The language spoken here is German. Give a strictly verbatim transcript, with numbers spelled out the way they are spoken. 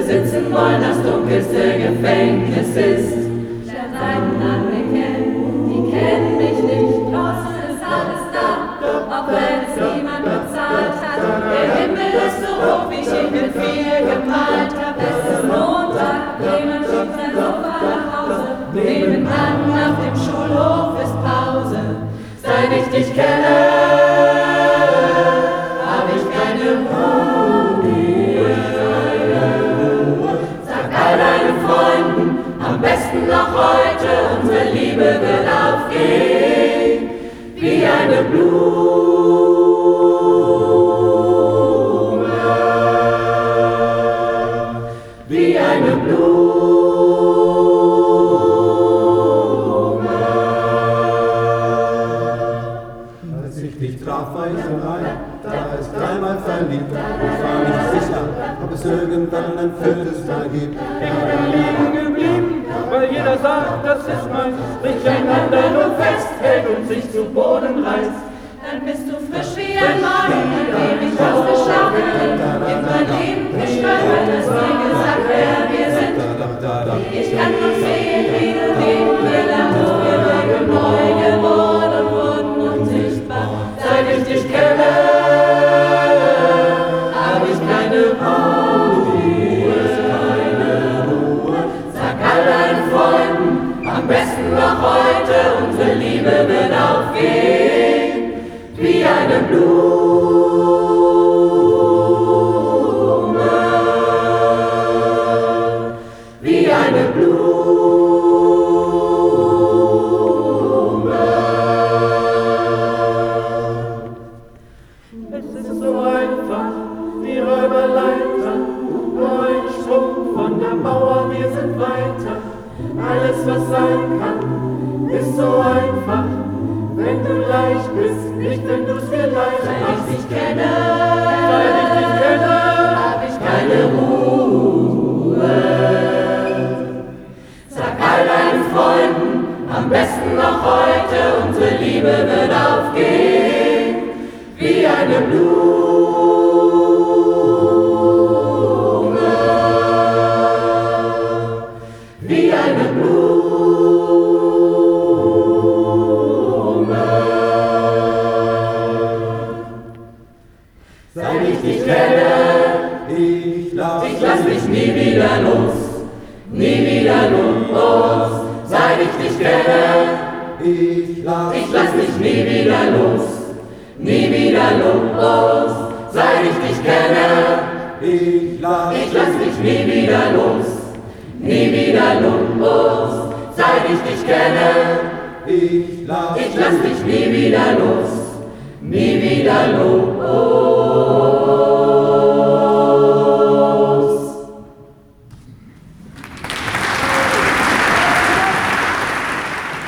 besitzen wollen, das dunkelste Gefängnis ist. Lern Seiten an mir kennen, die kennen mich nicht, draußen ist alles da, auch wenn es niemand bezahlt hat. Der Himmel ist so hoch, wie ich ihn mit viel gemalt hab. Es ist Montag, jemand schiebt sein Sofa nach Hause, nebenan auf dem Schulhof ist Pause. Seit ich dich kenne, hab ich keine Ruhe. Sag all deinen Freunden, am besten noch heute, unsere Liebe wird aufgehen, wie eine Blume. Wie eine Blume. Als ich dich traf, war ich allein, da ist dreimal verliebt. Ich war nicht sicher, ob es irgendwann ein viertes Mal gibt. Ich bin liegen geblieben, weil jeder sagt, das ist meins. Mich einander nur festhält und sich zu Boden reißt. Dann bist du frisch wie ein Morgen, an dem ich ausgeschlafen bin. In mein Leben gestolpert, hast mir gesagt, wer wir sind. Ich kann noch sehen, wie du gehen gelangst. Wir waren neu geworden und wurden unsichtbar. Seit ich dich kenne, hab ich keine Ruhe. Keine Ruhe. Sag all deinen Freunden, am besten noch heute, unsere Liebe wird aufgehen, wie eine Blume. Wie eine Blume. Es ist so einfach, wie Räuberleiter, nur ein Sprung von der Mauer, wir sind weiter. Alles, was sein kann, ist so einfach, wenn du leicht bist, nicht wenn du's vielleicht Seit machst. ich dich kenne, Seit ich dich kenne, hab ich keine Ruhe. Sag all deinen Freunden, am besten noch heute, unsere Liebe wird aufgehen, wie eine Blume. Wie eine Blume. Seit ich dich kenne, Ich lass, ich lass mich nie wieder los, nie wieder los. Seit ich dich kenne, ich lass, ich lass mich nie wieder los, nie wieder los. Seit ich dich kenne, ich lass, ich lass mich nie wieder los, nie wieder los. Seit ich dich kenne, ich lass, ich lass mich nie wieder los, nie wieder los.